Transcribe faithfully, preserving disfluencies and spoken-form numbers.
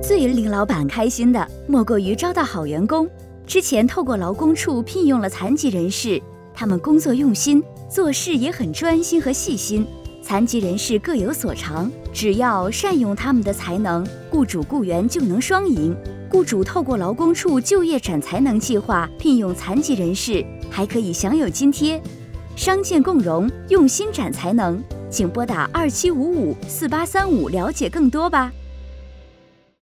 最令老板开心的，莫过于招到好员工。之前透过劳工处聘用了残疾人士，他们工作用心，做事也很专心和细心。残疾人士各有所长，只要善用他们的才能，雇主雇员就能双赢。雇主透过劳工处就业展才能计划聘用残疾人士，还可以享有津贴。商建共荣，用心展才能，请拨打二七五五四八三五了解更多吧。